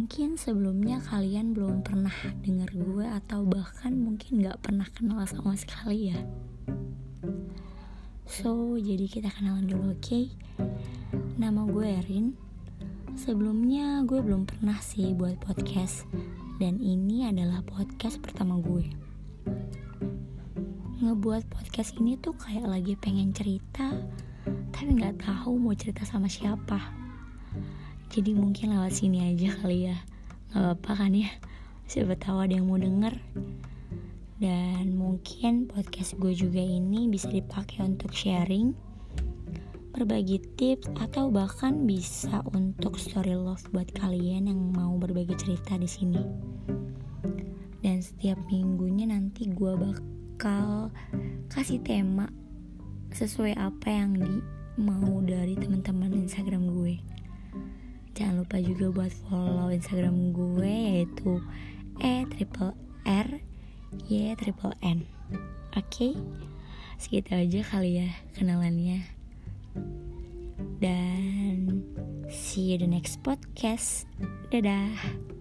Mungkin sebelumnya kalian belum pernah denger gue, atau bahkan mungkin gak pernah kenal sama sekali ya. So, jadi kita kenalan dulu, oke? Nama gue Erin. Sebelumnya gue belum pernah sih buat podcast, dan ini adalah podcast pertama gue. Ngebuat podcast ini tuh kayak lagi pengen cerita, tapi gak tahu mau cerita sama siapa. Jadi mungkin lewat sini aja kali ya. Gak apa-apa kan ya, siapa tahu ada yang mau denger. Dan mungkin podcast gue juga ini bisa dipakai untuk sharing, berbagi tips, atau bahkan bisa untuk story love buat kalian yang mau berbagi cerita di sini. Dan setiap minggunya nanti gue bakal kasih tema sesuai apa yang mau dari teman-teman Instagram gue. Jangan lupa juga buat follow Instagram gue, yaitu @RRYNN. Oke, segitu aja kali ya kenalannya. Dan see you the next podcast. Dadah.